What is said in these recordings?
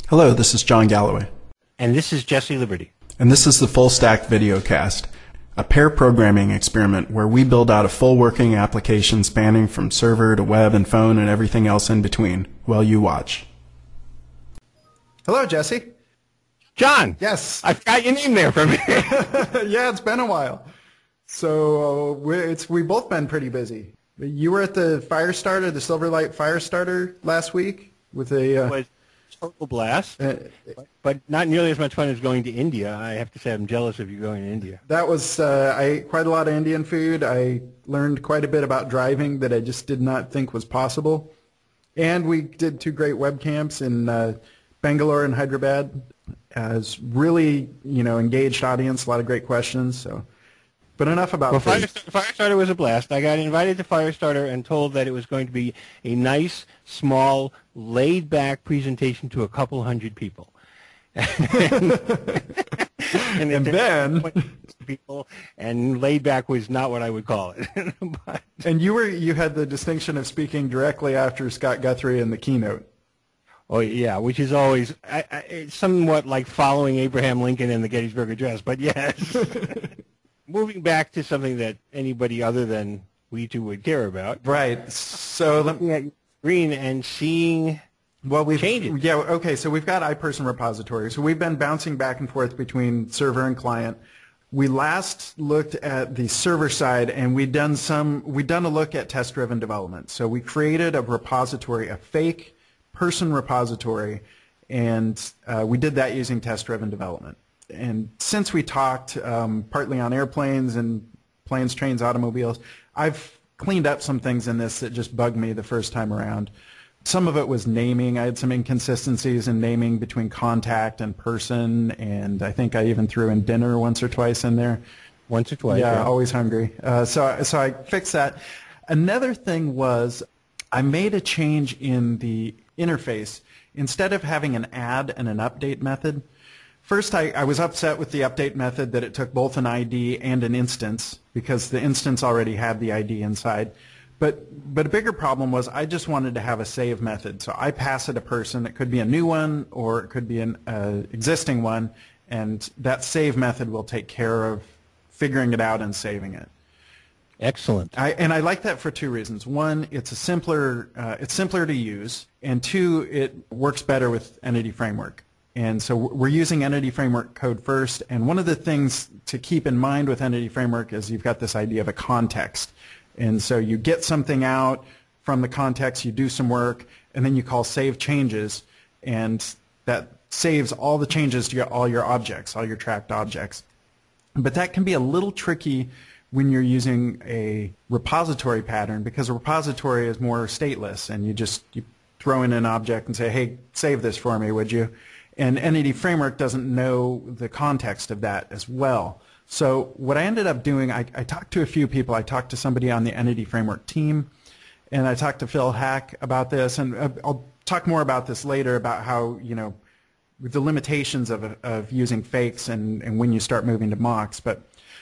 Hello, this is John Galloway. And this is Jesse Liberty. And this is the Full Stack Videocast, a pair programming experiment where we build out a full working application spanning from server to web and phone and everything else in between while you watch. Hello, Jesse. John! Yes. I forgot your name there for a minute. Yeah, it's been a while. So we've both been pretty busy. You were at the Firestarter, the Silverlight Firestarter last week with a... It was a total blast, but not nearly as much fun as going to India. I have to say I'm jealous of you going to India. That was, I ate quite a lot of Indian food. I learned quite a bit about driving that I just did not think was possible. And we did 2 great web camps in Bangalore and Hyderabad. As really, engaged audience, a lot of great questions. So, but enough about Firestarter was a blast. I got invited to Firestarter and told that it was going to be a nice, small, laid-back presentation to a couple hundred people. and then people, and laid back was not what I would call it. And you had the distinction of speaking directly after Scott Guthrie in the keynote. Oh yeah, which is always it's somewhat like following Abraham Lincoln in the Gettysburg Address. But yes, moving back to something that anybody other than we two would care about. Right. So looking at your screen and seeing. Well, we've changed. Yeah. Okay. So we've got iPerson repository. So we've been bouncing back and forth between server and client. We last looked at the server side, and we'd done a look at test-driven development. So we created a repository, a fake person repository, and we did that using test-driven development. And since we talked partly on airplanes and planes, trains, automobiles, I've cleaned up some things in this that just bugged me the first time around. Some of it was naming. I had some inconsistencies in naming between contact and person, and I think I even threw in dinner once or twice in there. Once or twice. Yeah, yeah. Always hungry. So I fixed that. Another thing was I made a change in the interface. Instead of having an add and an update method, first I was upset with the update method that it took both an ID and an instance because the instance already had the ID inside. But a bigger problem was I just wanted to have a save method. So I pass it a person. It could be a new one or it could be an existing one, and that save method will take care of figuring it out and saving it. Excellent. And I like that for 2 reasons. One, it's simpler to use, and 2, it works better with Entity Framework. And so we're using Entity Framework code first, and one of the things to keep in mind with Entity Framework is you've got this idea of a context. And so you get something out from the context, you do some work, and then you call save changes, and that saves all the changes to all your objects, all your tracked objects. But that can be a little tricky when you're using a repository pattern, because a repository is more stateless, and you throw in an object and say, hey, save this for me, would you? And Entity Framework doesn't know the context of that as well. So what I ended up doing, I talked to a few people. I talked to somebody on the Entity Framework team, and I talked to Phil Hack about this, and I'll talk more about this later about how, the limitations of using fakes and when you start moving to mocks. But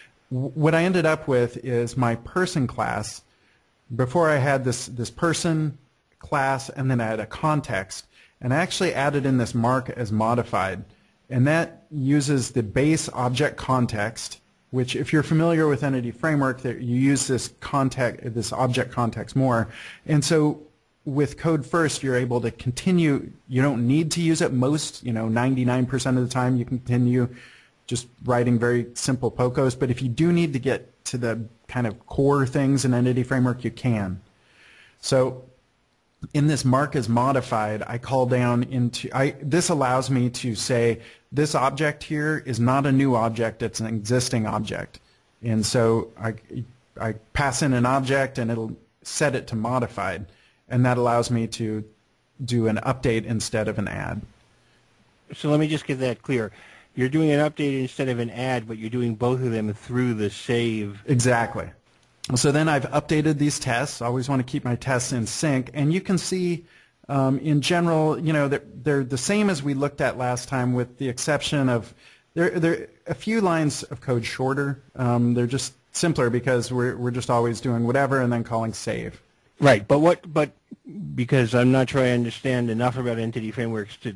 what I ended up with is my person class. Before I had this person class, and then I had a context, and I actually added in this mark as modified, and that uses the base object context, which if you're familiar with Entity Framework, you use this object context more. And so with code first, you're able to continue. You don't need to use it most, 99% of the time you continue just writing very simple POCOs, but if you do need to get to the kind of core things in Entity Framework, you can. So in this mark as modified, I call down into, this allows me to say this object here is not a new object, it's an existing object. And so I pass in an object and it'll set it to modified, and that allows me to do an update instead of an add. So let me just get that clear. You're doing an update instead of an add, but you're doing both of them through the save. Exactly. So then I've updated these tests. I always want to keep my tests in sync. And you can see in general, they're the same as we looked at last time, with the exception of they're a few lines of code shorter. They're just simpler because we're just always doing whatever and then calling save. Right. But because I'm not sure I understand enough about entity frameworks to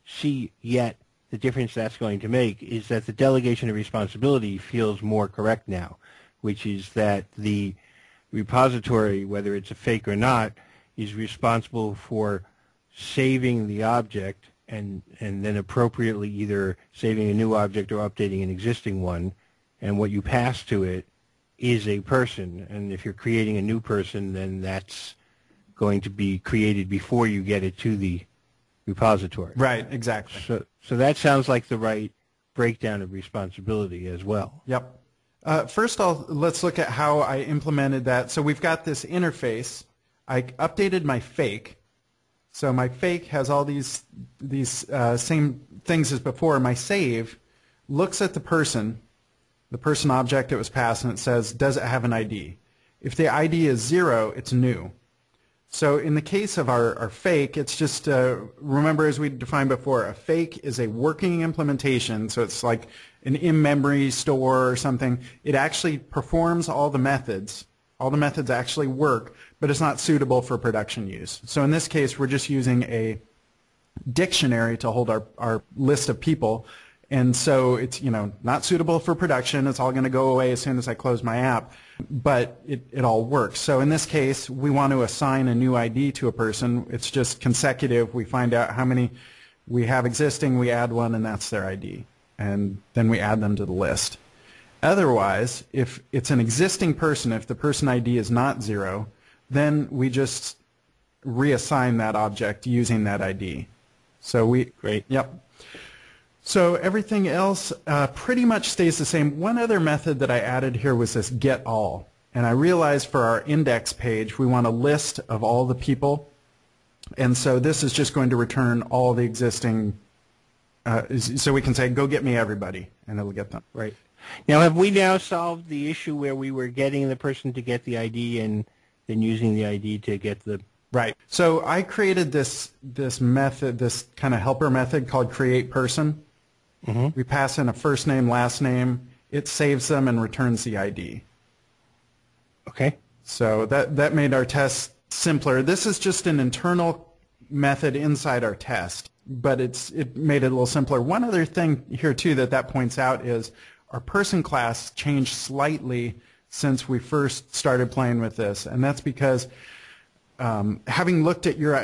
see yet the difference that's going to make is that the delegation of responsibility feels more correct now, which is that the repository, whether it's a fake or not, is responsible for saving the object and then appropriately either saving a new object or updating an existing one. And what you pass to it is a person. And if you're creating a new person, then that's going to be created before you get it to the repository. Right, exactly. So that sounds like the right breakdown of responsibility as well. Yep. First, let's look at how I implemented that. So we've got this interface. I updated my fake. So my fake has all these same things as before. My save looks at the person object that was passed, and it says, does it have an ID? If the ID is 0, it's new. So in the case of our fake, it's just, remember as we defined before, a fake is a working implementation, so it's like an in-memory store or something. It actually performs all the methods. All the methods actually work, but it's not suitable for production use. So in this case, we're just using a dictionary to hold our list of people, and so it's not suitable for production. It's all going to go away as soon as I close my app, but it all works. So in this case, we want to assign a new ID to a person. It's just consecutive. We find out how many we have existing, we add one, and that's their ID, and then we add them to the list. Otherwise, if it's an existing person, if the person ID is not 0, then we just reassign that object using that ID. So Great. Yep. So everything else pretty much stays the same. One other method that I added here was this get all. And I realized for our index page, we want a list of all the people. And so this is just going to return all the existing, so we can say, go get me everybody, and it'll get them. Right. Now, have we now solved the issue where we were getting the person to get the ID and then using the ID to get the... Right. So I created this method, this kind of helper method called create person. Mm-hmm. We pass in a first name, last name. It saves them and returns the ID. Okay. So that made our test simpler. This is just an internal method inside our test, but it made it a little simpler. One other thing here, too, that points out is our person class changed slightly since we first started playing with this, and that's because having looked at your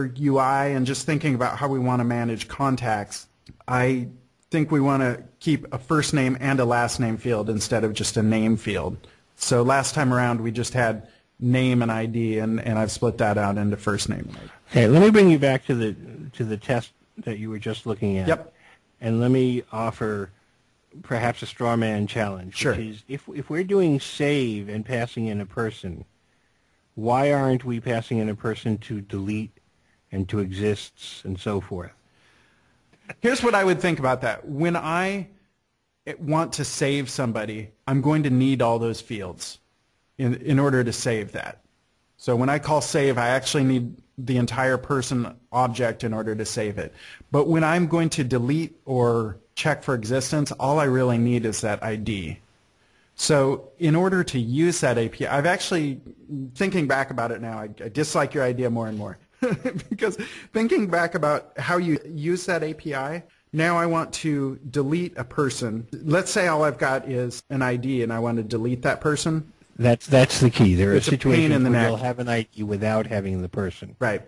UI and just thinking about how we want to manage contacts, I think we want to keep a first name and a last name field instead of just a name field. So last time around we just had name and ID, and I've split that out into first name and ID. Okay, let me bring you back to the test that you were just looking at. Yep. And let me offer perhaps a straw man challenge. Sure. Which is if we're doing save and passing in a person, why aren't we passing in a person to delete and to exists and so forth? Here's what I would think about that. When I want to save somebody, I'm going to need all those fields in order to save that. So when I call save, I actually need the entire person object in order to save it. But when I'm going to delete or check for existence, all I really need is that ID. So in order to use that API, I've actually, thinking back about it now, I dislike your idea more and more. Because thinking back about how you use that API, now I want to delete a person. Let's say all I've got is an ID and I want to delete that person. That's the key. There are situations where neck. you'll have an ID without having the person. Right.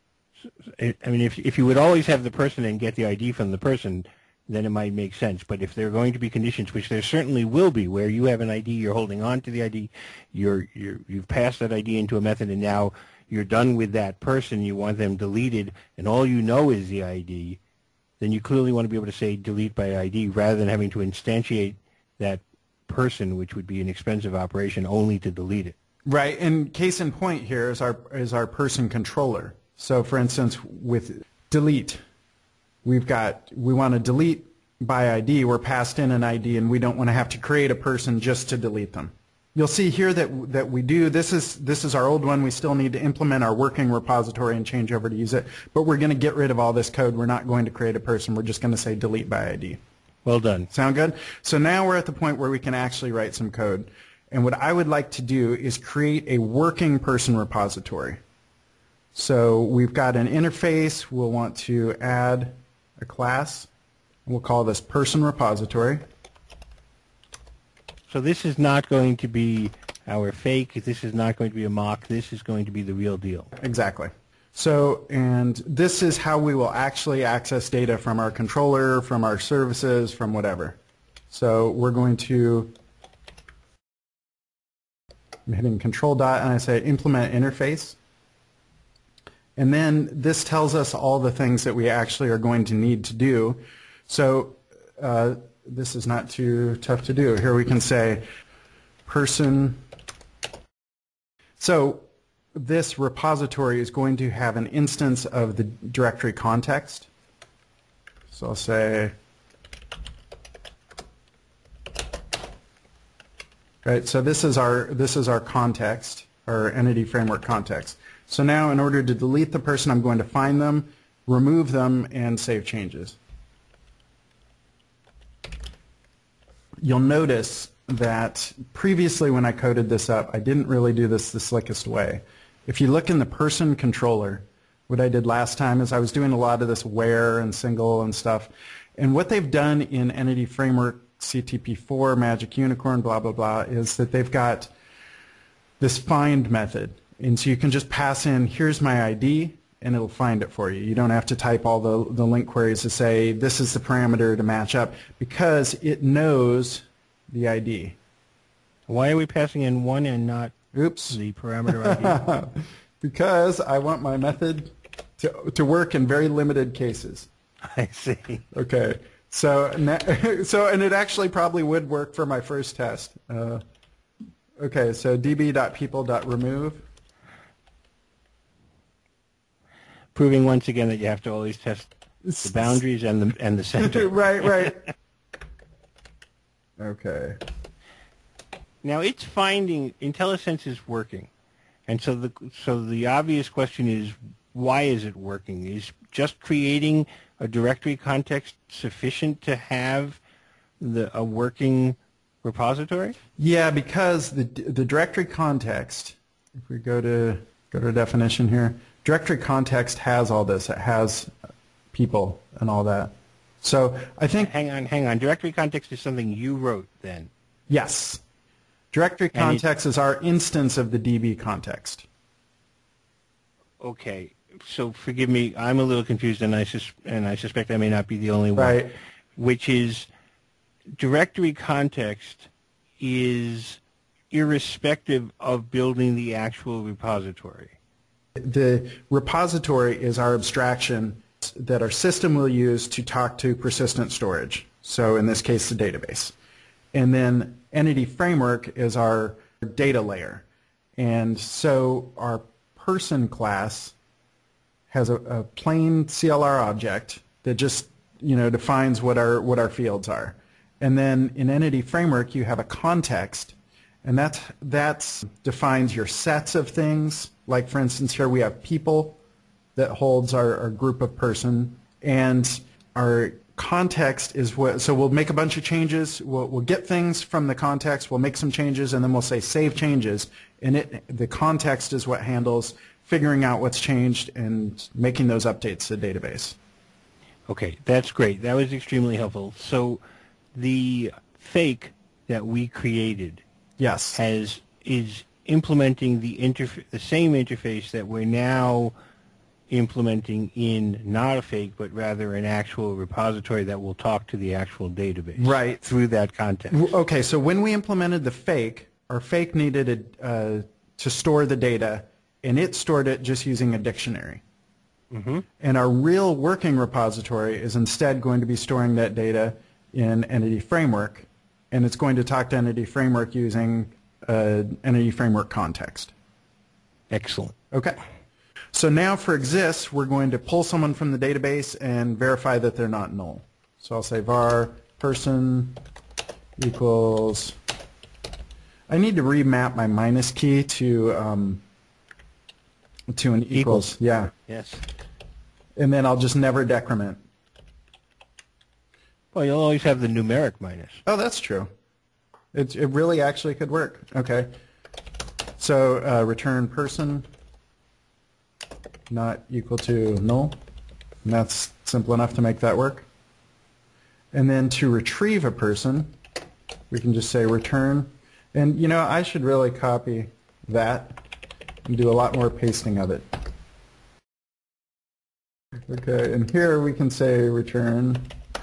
I mean, if you would always have the person and get the ID from the person, then it might make sense. But if there are going to be conditions, which there certainly will be, where you have an ID, you're holding on to the ID, you've passed that ID into a method, and now you're done with that person, you want them deleted, and all you know is the ID, then you clearly want to be able to say delete by ID rather than having to instantiate that person, which would be an expensive operation, only to delete it. Right, and case in point here is our person controller. So for instance, with delete, we want to delete by ID, we're passed in an ID, and we don't want to have to create a person just to delete them. You'll see here that we do, this is our old one, we still need to implement our working repository and change over to use it, but we're going to get rid of all this code, we're not going to create a person, we're just going to say delete by ID. Well done. Sound good? So now we're at the point where we can actually write some code. And what I would like to do is create a working person repository. So we've got an interface, we'll want to add a class. We'll call this person repository. So this is not going to be our fake. This is not going to be a mock. This is going to be the real deal. Exactly. So, and this is how we will actually access data from our controller, from our services, from whatever. So we're going to, I'm hitting control dot and I say implement interface. And then this tells us all the things that we actually are going to need to do. So this is not too tough to do. Here we can say person. So this repository is going to have an instance of the directory context. So I'll say, right, so this is our context, our entity framework context. So now in order to delete the person, I'm going to find them, remove them, and save changes. You'll notice that previously when I coded this up, I didn't really do this the slickest way. If you look in the person controller, what I did last time is I was doing a lot of this where and single and stuff. And what they've done in Entity Framework CTP4, Magic Unicorn, blah, blah, blah, is that they've got this find method. And so you can just pass in, here's my ID, and it'll find it for you. You don't have to type all the link queries to say, this is the parameter to match up, because it knows the ID. Why are we passing in one and not the parameter ID? Because I want my method to work in very limited cases. I see. Okay. So and it actually probably would work for my first test. Okay, so db.people.remove. Proving once again that you have to always test the boundaries and the center. Right. Okay. Now it's finding IntelliSense is working, and so the obvious question is, why is it working? Is just creating a directory context sufficient to have a working repository? Yeah, because the directory context, if we go to definition here, directory context has all this. It has people and all that. So I think... Hang on. Directory context is something you wrote then? Yes. Directory context is our instance of the DB context. Okay. So forgive me, I'm a little confused, and I suspect I may not be the only one. Right. Which is, directory context is irrespective of building the actual repository. The repository is our abstraction that our system will use to talk to persistent storage. So in this case, the database. And then Entity Framework is our data layer. And so our person class has a plain CLR object that just defines what our fields are. And then in Entity Framework, you have a context, and that defines your sets of things. Like, for instance, here we have people that holds our group of person, and our context is what, so we'll make a bunch of changes, we'll get things from the context, we'll make some changes, and then we'll say save changes, and the context is what handles figuring out what's changed and making those updates to the database. Okay, that's great. That was extremely helpful. So the fake that we created Yes. is implementing the same interface that we're now implementing in not a fake, but rather an actual repository that will talk to the actual database. Right. Through that context. Okay, so when we implemented the fake, our fake needed to store the data, and it stored it just using a dictionary. Mm-hmm. And our real working repository is instead going to be storing that data in Entity Framework, and it's going to talk to Entity Framework using Entity Framework context. Excellent. Okay. So now for exists, we're going to pull someone from the database and verify that they're not null. So I'll say var person equals, I need to remap my minus key to an equals. Yeah. Yes. And then I'll just never decrement. Well, you'll always have the numeric minus. Oh, that's true. It really actually could work. Okay. So return person not equal to null. And that's Simple enough to make that work. And then to retrieve a person, we can just say return. And you know, I should really copy that and do a lot more pasting of it. Okay, and here we can say return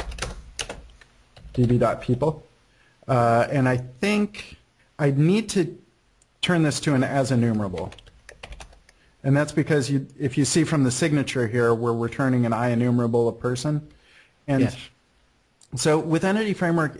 db.people. And I think I need to turn this to an as enumerable. And that's because if you see from the signature here, we're returning an IEnumerable of person. And yes. So with Entity Framework,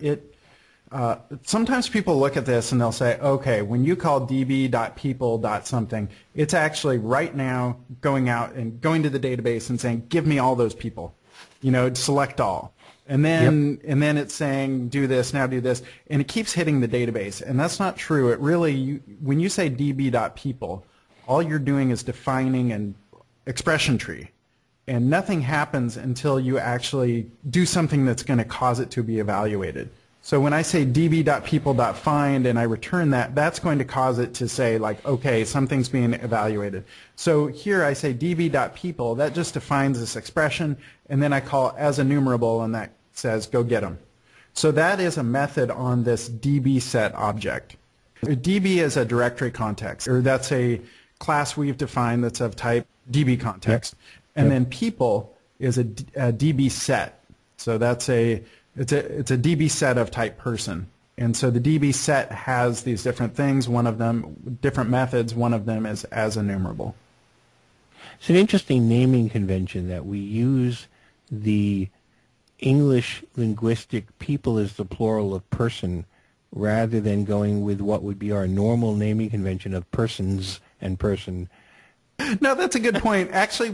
sometimes people look at this and they'll say, okay, when you call db.people.something, it's actually right now going out and going to the database and saying, give me all those people. You know, select all. And then it's saying, do this, now do this. And it keeps hitting the database. And that's not true. It really, when you say db.people, all you're doing is defining an expression tree. And nothing happens until you actually do something that's going to cause it to be evaluated. So when I say db.people.find and I return that, that's going to cause it to say, like, okay, something's being evaluated. So here I say db.people, that just defines this expression, and then I call as enumerable, and that says go get them. So that is a method on this dbSet object. db is a directory context, or that's a class we've defined that's of type db context. Yep. And then people is a db set. So that's it's a db set of type person. And so the db set has these different things, one of them, different methods, one of them is as enumerable. It's an interesting naming convention that we use the English linguistic people as the plural of person rather than going with what would be our normal naming convention of persons and person. No, that's a good point. Actually,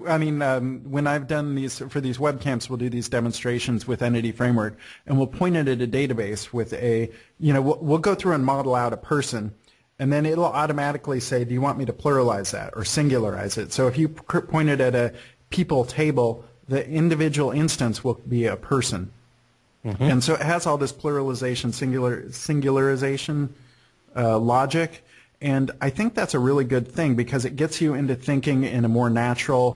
when I've done these for these webcamps, we'll do these demonstrations with Entity Framework, and we'll point it at a database with we'll go through and model out a person, and then it'll automatically say, do you want me to pluralize that or singularize it? So if you point it at a people table, the individual instance will be a person. Mm-hmm. And so it has all this pluralization, singularization logic. And I think that's a really good thing because it gets you into thinking in a more natural,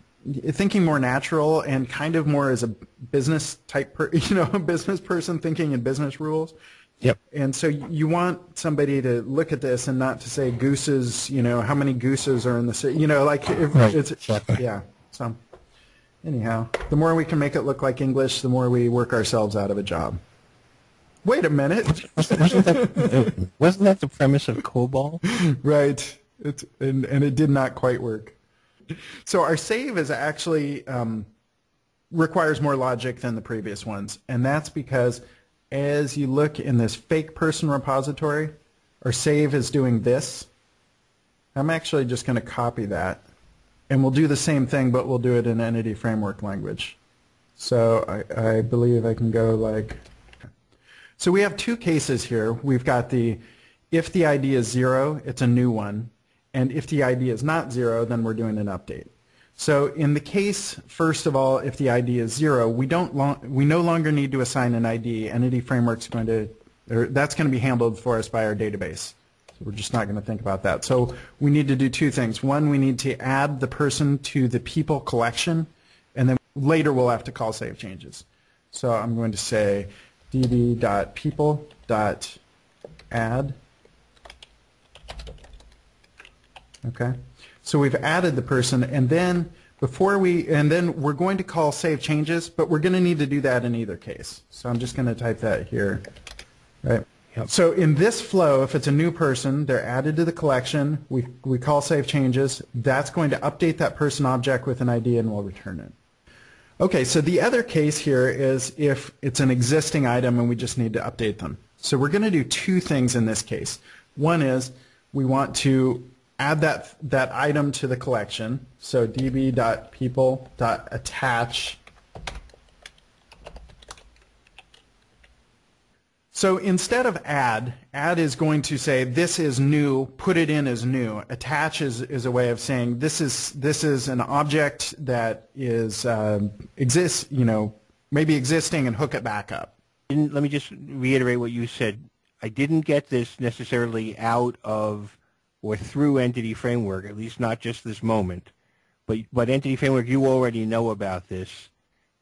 and kind of more as a business type, a business person thinking in business rules. Yep. And so you want somebody to look at this and not to say gooses, how many gooses are in the city, right. Exactly. Yeah. So anyhow, the more we can make it look like English, the more we work ourselves out of a job. Wait a minute. Wasn't that the premise of COBOL? Right. And it did not quite work. So our save is actually requires more logic than the previous ones. And that's because as you look in this fake person repository, our save is doing this. I'm actually just going to copy that. And we'll do the same thing, but we'll do it in Entity Framework language. So I believe I can go like... So we have two cases here. We've got if the ID is 0, it's a new one. And if the ID is not 0, then we're doing an update. So in the case, first of all, if the ID is 0, we no longer need to assign an ID. Entity Framework's that's going to be handled for us by our database. So we're just not going to think about that. So we need to do two things. One, we need to add the person to the people collection, and then later we'll have to call save changes. So I'm going to say db.people.add. Okay. So we've added the person, and then we're going to call save changes, but we're going to need to do that in either case. So I'm just going to type that here. Right. Yep. So in this flow, if it's a new person, they're added to the collection. We call save changes. That's going to update that person object with an ID, and we'll return it. Okay, so the other case here is if it's an existing item and we just need to update them. So we're going to do two things in this case. One is we want to add that item to the collection. So db.people.attach. So instead of add is going to say this is new, put it in as new. Attach is a way of saying this is an object that exists, maybe existing, and hook it back up. Let me just reiterate what you said. I didn't get this necessarily out of or through Entity Framework, at least not just this moment. But Entity Framework, you already know about this.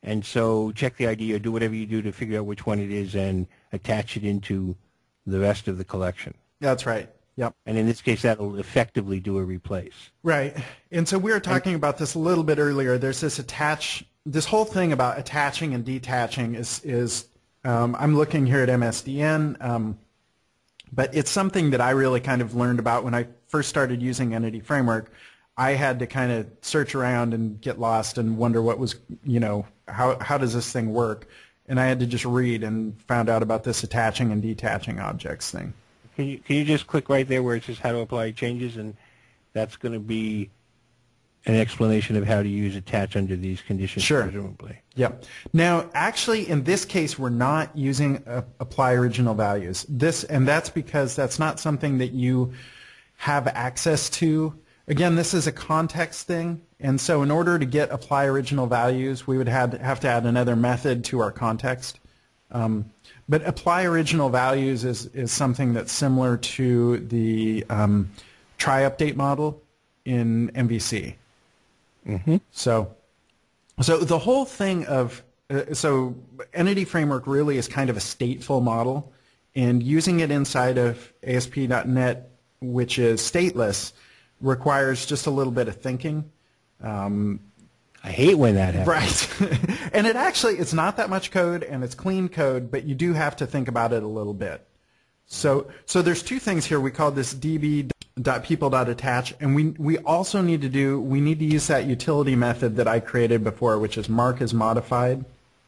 And so check the ID or do whatever you do to figure out which one it is and attach it into the rest of the collection. That's right. Yep. And in this case, that'll effectively do a replace. Right. And so we were talking about this a little bit earlier. There's this whole thing about attaching and detaching is I'm looking here at MSDN, but it's something that I really kind of learned about when I first started using Entity Framework. I had to kind of search around and get lost and wonder what was, how does this thing work? And I had to just read and found out about this attaching and detaching objects thing. Can you just click right there where it says how to apply changes, and that's going to be an explanation of how to use attach under these conditions, sure. Presumably. Yep. Now, actually, in this case, we're not using apply original values. And that's because that's not something that you have access to. Again, this is a context thing, and so in order to get apply original values, we would have to add another method to our context. But apply original values is something that's similar to the try update model in MVC. Mm-hmm. So the whole thing of so Entity Framework really is kind of a stateful model, and using it inside of ASP.NET, which is stateless, requires just a little bit of thinking. I hate when that happens. Right. And it's not that much code, and it's clean code, but you do have to think about it a little bit. So there's two things here. We call this db.people.attach, and we also need to use that utility method that I created before, which is mark as modified.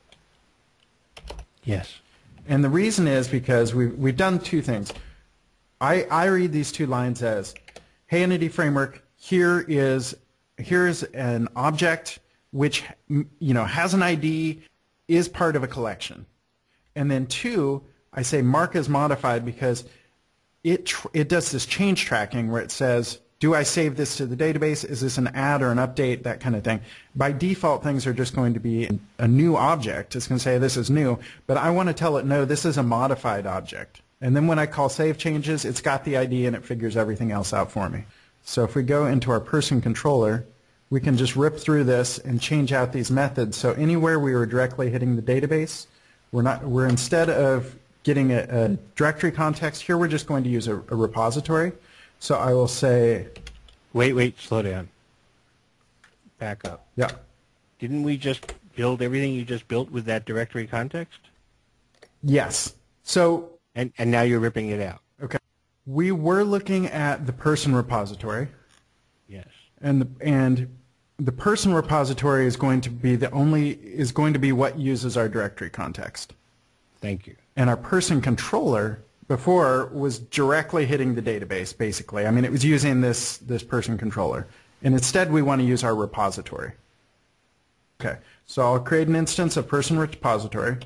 Yes. And the reason is because we've done two things. I read these two lines as, hey, Entity Framework, here's an object which has an ID, is part of a collection. And then two, I say mark as modified because it does this change tracking where it says, do I save this to the database? Is this an add or an update? That kind of thing. By default, things are just going to be a new object. It's going to say this is new, but I want to tell it, no, this is a modified object. And then when I call save changes, it's got the ID and it figures everything else out for me. So if we go into our person controller, we can just rip through this and change out these methods. So anywhere we were directly hitting the database, we're instead of getting a directory context, here we're just going to use a repository. So I will say... Wait, slow down. Back up. Yeah. Didn't we just build everything you just built with that directory context? Yes. So... And now you're ripping it out. Okay. We were looking at the person repository. Yes. And the person repository is going to be what uses our directory context. Thank you. And our person controller before was directly hitting the database, basically. I mean, it was using this person controller. And instead, we want to use our repository. Okay. So I'll create an instance of person repository.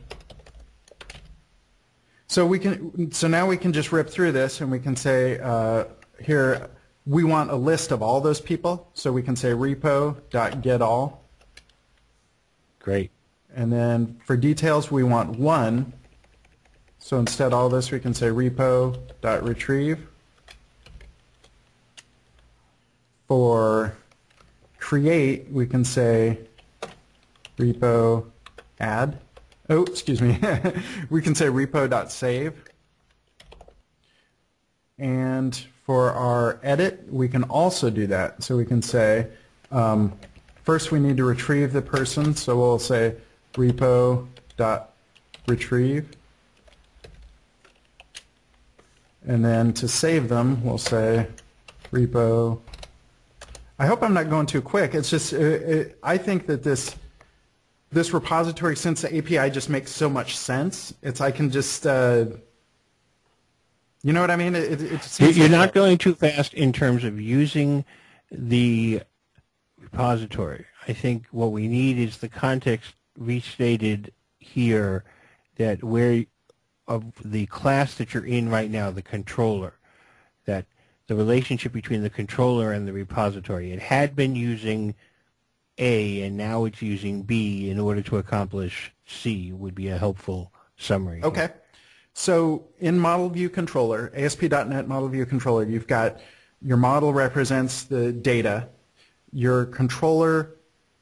So now we can just rip through this, and we can say here we want a list of all those people. So we can say repo.getAll. Great. And then for details, we want one. So instead of all this, we can say repo.retrieve. For create, we can say repo add. Oh, excuse me. We can say repo.save. And for our edit, we can also do that. So we can say, first we need to retrieve the person. So we'll say repo.retrieve. And then to save them, we'll say repo. I hope I'm not going too quick. It's just, I think that this repository, since the API just makes so much sense, I can just, you know what I mean? You're not going too fast in terms of using the repository. I think what we need is the context restated here, that where of the class that you're in right now, the controller, that the relationship between the controller and the repository. It had been using A, and now it's using B in order to accomplish C, would be a helpful summary. Okay. Here. So in Model View Controller, ASP.NET Model View Controller, you've got your model represents the data. Your controller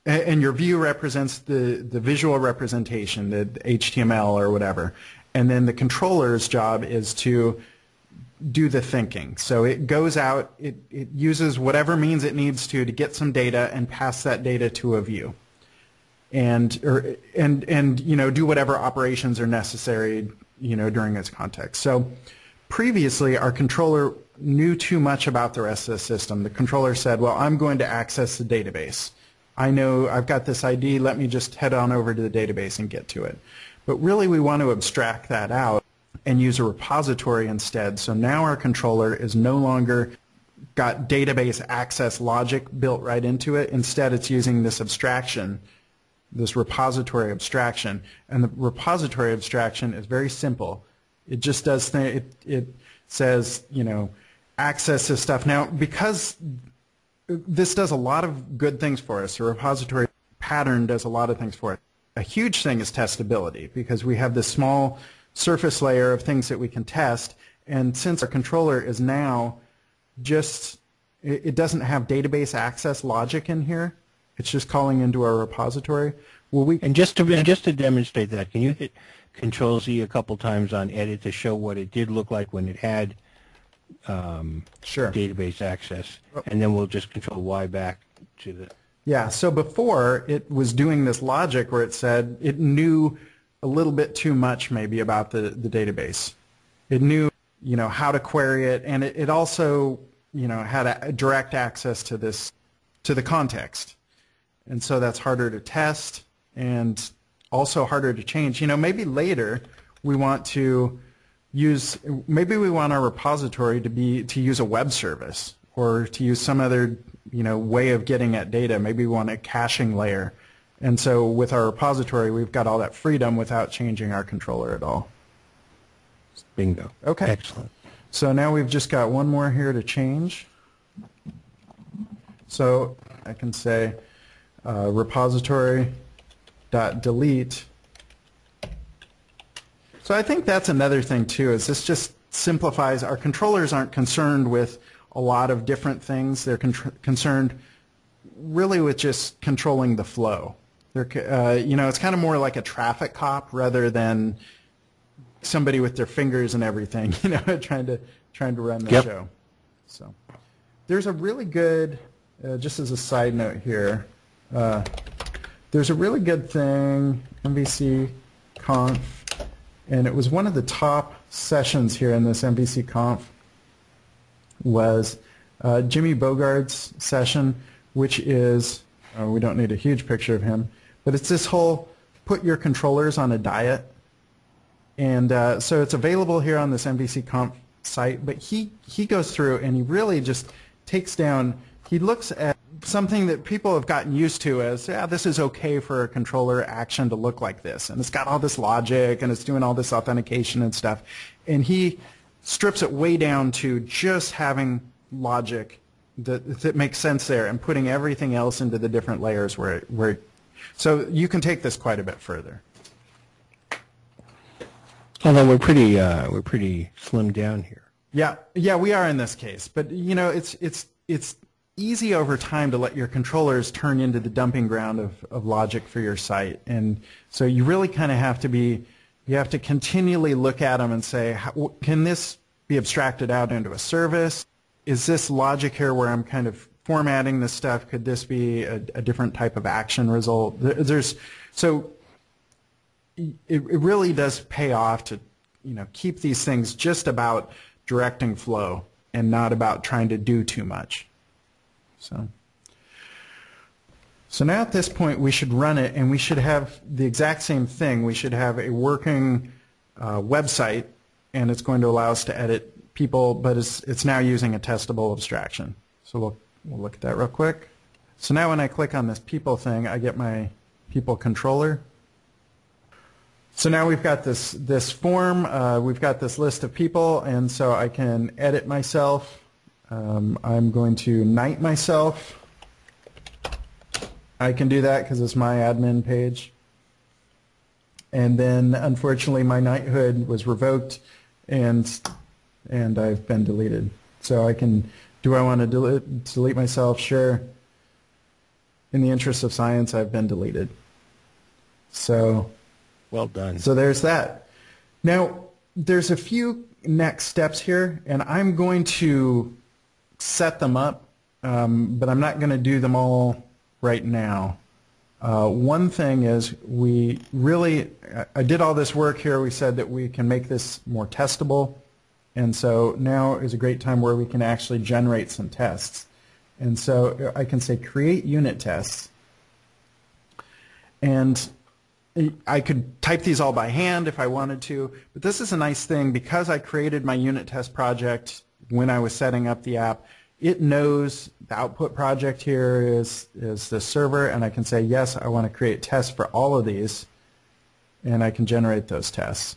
and your view represents the visual representation, the HTML or whatever. And then the controller's job is to do the thinking. So it goes out, it uses whatever means it needs to get some data and pass that data to a view. And you know, do whatever operations are necessary, you know, during its context. So previously our controller knew too much about the rest of the system. The controller said, well, I'm going to access the database. I know I've got this ID, let me just head on over to the database and get to it. But really we want to abstract that out and use a repository instead. So now our controller is no longer got database access logic built right into it. Instead it's using this abstraction, this repository abstraction. And the repository abstraction is very simple. It just does it says, you know, access this stuff. Now, because this does a lot of good things for us, the repository pattern does a lot of things for it. A huge thing is testability, because we have this small surface layer of things that we can test, and since our controller is now just, it doesn't have database access logic in here, it's just calling into our repository. Well, and just to demonstrate that, can you hit Control-Z a couple times on Edit to show what it did look like when it had sure. database access, and then we'll just Control-Y back to the... Yeah, so before it was doing this logic where it said it knew a little bit too much maybe about the database. It knew, you know, how to query it, and it also, you know, had a direct access to this, to the context. And so that's harder to test and also harder to change. You know, maybe later we want to use, maybe we want our repository to use a web service or to use some other, you know, way of getting at data. Maybe we want a caching layer. And so with our repository, we've got all that freedom without changing our controller at all. Bingo. Okay. Excellent. So now we've just got one more here to change. So I can say repository.delete. So I think that's another thing too, is this just simplifies, our controllers aren't concerned with a lot of different things. They're concerned really with just controlling the flow. They're, you know, it's kind of more like a traffic cop rather than somebody with their fingers and everything, you know, trying to run the show. So there's a really good, just as a side note here, there's a really good thing, MVC Conf, and it was one of the top sessions here in this MVC Conf was Jimmy Bogard's session, which is, we don't need a huge picture of him, but it's this whole put your controllers on a diet. And so it's available here on this MVC Conf site, but he goes through and he really just takes down, he looks at something that people have gotten used to as, yeah, this is okay for a controller action to look like this. And it's got all this logic and it's doing all this authentication and stuff. And he strips it way down to just having logic that makes sense there and putting everything else into the different layers so you can take this quite a bit further. Although we're pretty slimmed down here. Yeah, we are in this case. But you know, it's easy over time to let your controllers turn into the dumping ground of logic for your site, and so you really kind of have to continually look at them and say, can this be abstracted out into a service? Is this logic here where I'm kind of formatting this stuff? Could this be a different type of action result? So it really does pay off to, you know, keep these things just about directing flow and not about trying to do too much. So now at this point we should run it, and we should have the exact same thing. We should have a working website, and it's going to allow us to edit people, but it's now using a testable abstraction. So we'll look at that real quick. So now when I click on this people thing, I get my people controller. So now we've got this form, we've got this list of people, and so I can edit myself. I'm going to knight myself. I can do that because it's my admin page. And then unfortunately my knighthood was revoked and I've been deleted. So I can, do I want to delete myself? Sure. in the interest of science, I've been deleted. So, well done. So there's that. Now, there's a few next steps here, and I'm going to set them up, but I'm not going to do them all right now. One thing is I did all this work here. We said that we can make this more testable, and so now is a great time where we can actually generate some tests. And so I can say create unit tests, and I could type these all by hand if I wanted to, but this is a nice thing because I created my unit test project when I was setting up the app. It knows the output project here is the server, and I can say, yes, I want to create tests for all of these, and I can generate those tests.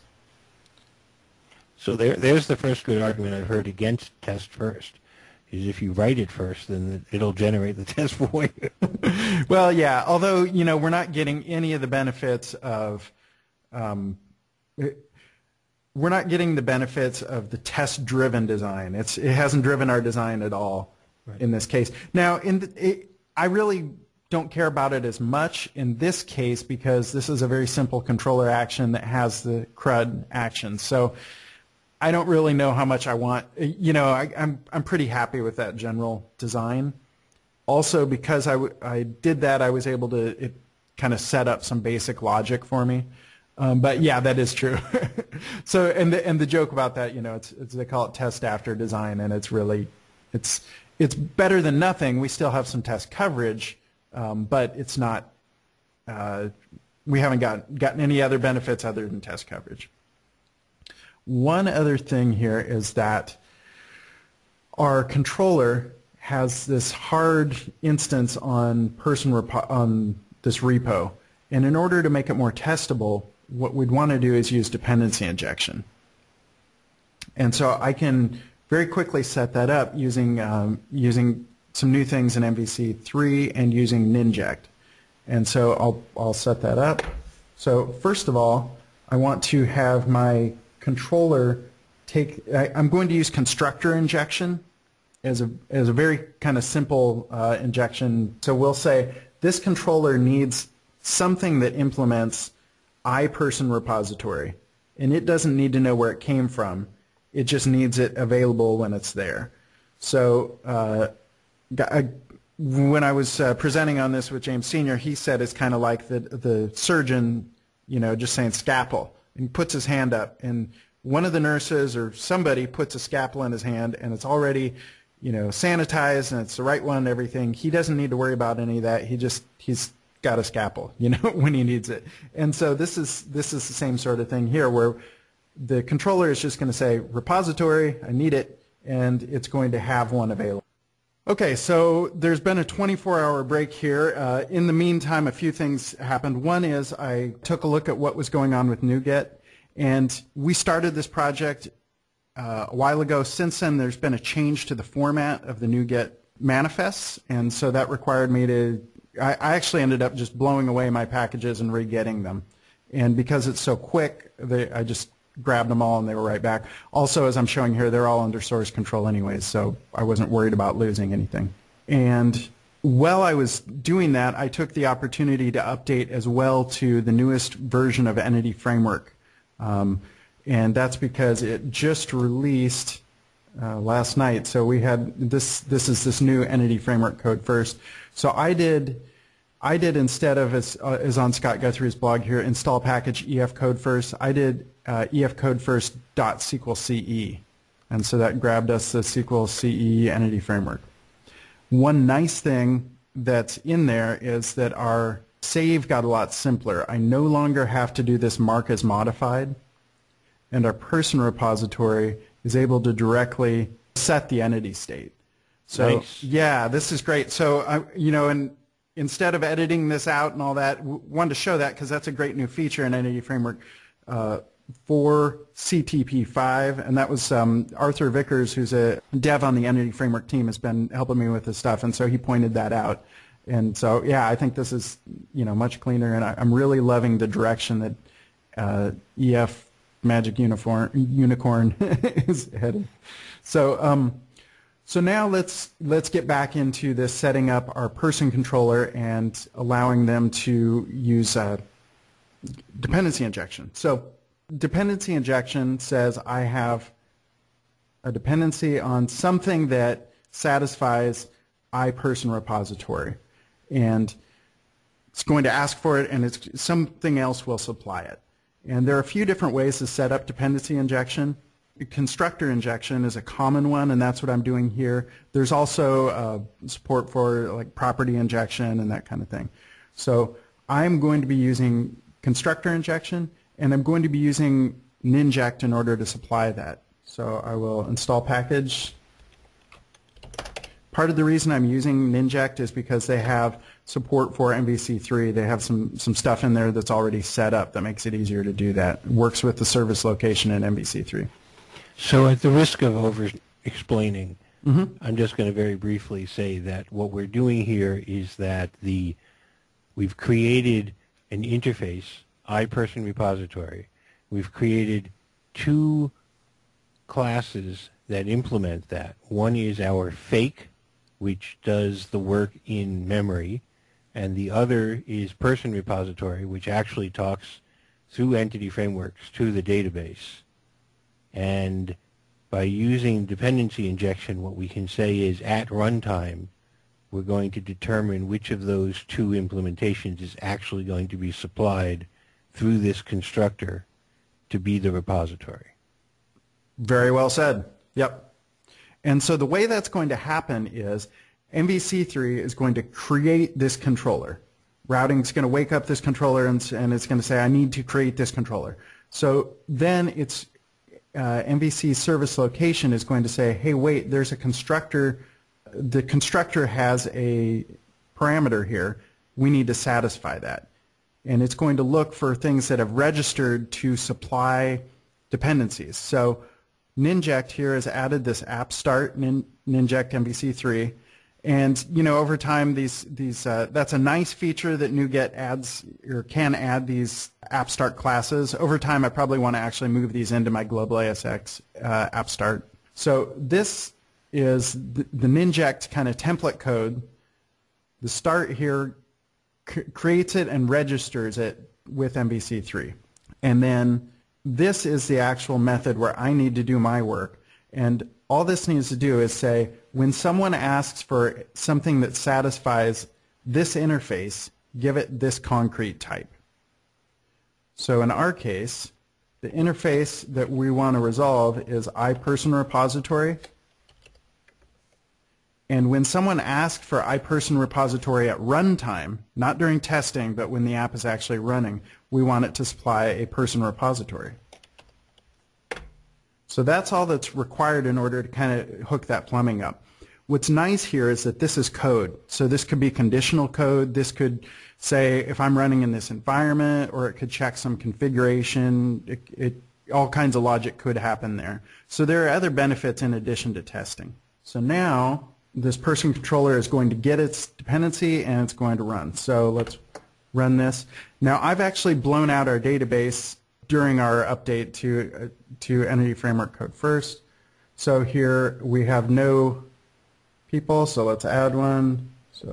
So there's the first good argument I've heard against test first, is if you write it first, then it'll generate the test for you. Well, yeah, although, we're not getting any of the benefits of we're not getting the benefits of the test-driven design. It hasn't driven our design at all in this case. Now, I really don't care about it as much in this case because this is a very simple controller action that has the CRUD action. So I don't really know how much I want. I'm pretty happy with that general design. Also, because I did that, I was able to kind of set up some basic logic for me. But yeah, that is true. So, and the joke about that, they call it test after design, and it's better than nothing. We still have some test coverage, but it's not. We haven't gotten any other benefits other than test coverage. One other thing here is that our controller has this hard instance on on this repo, and in order to make it more testable, what we'd want to do is use dependency injection. And so I can very quickly set that up using some new things in MVC3 and using Ninject. And so I'll set that up. So first of all, I want to have my controller I'm going to use constructor injection as a very kind of simple injection. So we'll say this controller needs something that implements iPerson repository, and it doesn't need to know where it came from. It just needs it available when it's there. So when I was presenting on this with James Sr., he said it's kind of like the surgeon, just saying scalpel, and he puts his hand up, and one of the nurses or somebody puts a scalpel in his hand, and it's already sanitized, and it's the right one and everything. He doesn't need to worry about any of that. He's got a scalpel, when he needs it. And so this is the same sort of thing here, where the controller is just going to say repository, I need it, and it's going to have one available. Okay, so there's been a 24-hour break here. In the meantime, a few things happened. One is I took a look at what was going on with NuGet, and we started this project a while ago. Since then, there's been a change to the format of the NuGet manifests, and so that required me to I actually ended up just blowing away my packages and re-getting them. And because it's so quick, I just grabbed them all and they were right back. Also, as I'm showing here, they're all under source control anyways, so I wasn't worried about losing anything. And while I was doing that, I took the opportunity to update as well to the newest version of Entity Framework. And that's because it just released last night. So we had this is this new Entity Framework code first. So I did instead of as on Scott Guthrie's blog here, install package EF code first. I did EF code first .SQL.CE, and so that grabbed us the SQL.CE Entity Framework. One nice thing that's in there is that our save got a lot simpler. I no longer have to do this mark as modified, and our person repository is able to directly set the entity state. So nice. Yeah, this is great. So and instead of editing this out and all that, wanted to show that because that's a great new feature in Entity Framework for CTP5, and that was Arthur Vickers, who's a dev on the Entity Framework team, has been helping me with this stuff, and so he pointed that out. And so yeah, I think this is much cleaner, and I'm really loving the direction that EF Magic Unicorn is headed. So So now let's get back into this setting up our person controller and allowing them to use dependency injection. So dependency injection says I have a dependency on something that satisfies iPerson repository, and it's going to ask for it, and something else will supply it. And there are a few different ways to set up dependency injection. Constructor injection is a common one, and that's what I'm doing here. There's also support for like property injection and that kind of thing. So I'm going to be using constructor injection, and I'm going to be using Ninject in order to supply that. So I will install package. Part of the reason I'm using Ninject is because they have support for MVC3. They have some stuff in there that's already set up that makes it easier to do that. It works with the service location in MVC3. So at the risk of over-explaining, I'm just going to very briefly say that what we're doing here is that we've created an interface, iPerson repository. We've created two classes that implement that. One is our fake, which does the work in memory, and the other is person repository, which actually talks through entity frameworks to the database. And by using dependency injection, what we can say is at runtime, we're going to determine which of those two implementations is actually going to be supplied through this constructor to be the repository. Very well said. Yep. And so the way that's going to happen is MVC3 is going to create this controller. Routing is going to wake up this controller and it's going to say, I need to create this controller. So then it's MVC service location is going to say, hey, wait, there's a constructor. The constructor has a parameter here. We need to satisfy that. And it's going to look for things that have registered to supply dependencies. So Ninject here has added this app start Ninject MVC3. And over time, that's a nice feature that NuGet adds or can add these app start classes. Over time, I probably want to actually move these into my global ASX app start. So this is the Ninject kind of template code. The start here creates it and registers it with MVC3. And then this is the actual method where I need to do my work. And all this needs to do is say, when someone asks for something that satisfies this interface, give it this concrete type. So in our case, the interface that we want to resolve is iPerson repository. And when someone asks for iPerson repository at runtime, not during testing, but when the app is actually running, we want it to supply a person repository. So that's all that's required in order to kind of hook that plumbing up. What's nice here is that this is code. So this could be conditional code. This could say if I'm running in this environment, or it could check some configuration. All kinds of logic could happen there. So there are other benefits in addition to testing. So now this person controller is going to get its dependency and it's going to run. So let's run this. Now I've actually blown out our database during our update to Entity Framework Code first. So here we have no people, so let's add one.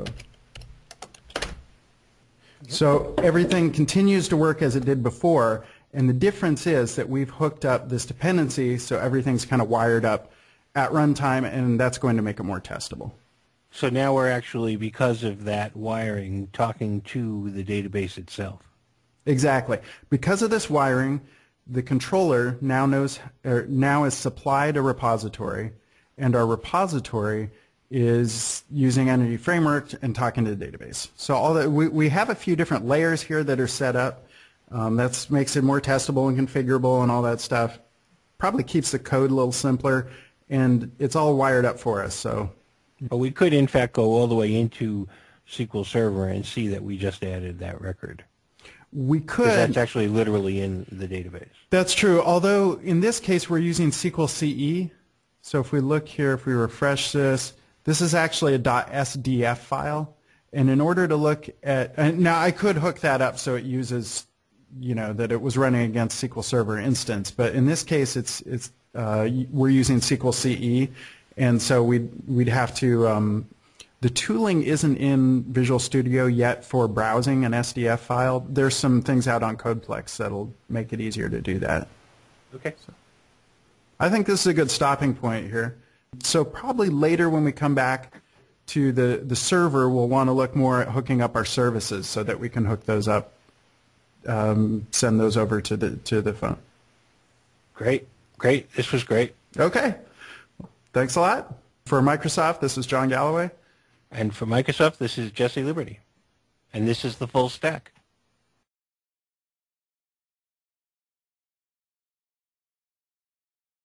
So everything continues to work as it did before, and the difference is that we've hooked up this dependency so everything's kind of wired up at runtime, and that's going to make it more testable. So now we're actually, because of that wiring, talking to the database itself. Exactly. Because of this wiring, the controller now is supplied a repository, and our repository is using Entity Framework and talking to the database. So all that we have a few different layers here that are set up. That makes it more testable and configurable and all that stuff. Probably keeps the code a little simpler, and it's all wired up for us. So, but we could in fact go all the way into SQL Server and see that we just added that record. We could. Because that's actually literally in the database. That's true. Although in this case we're using SQL CE. So if we look here, if we refresh this, this is actually a .sdf file. And in order to look at, now I could hook that up so it uses, that it was running against SQL Server instance. But in this case, we're using SQL CE. And so we'd have to, the tooling isn't in Visual Studio yet for browsing an SDF file. There's some things out on CodePlex that'll make it easier to do that. Okay. So I think this is a good stopping point here. So probably later when we come back to the server, we'll want to look more at hooking up our services so that we can hook those up, send those over to the phone. Great. This was great. Okay. Thanks a lot. For Microsoft, this is John Galloway. And for Microsoft, this is Jesse Liberty. And this is The Full Stack.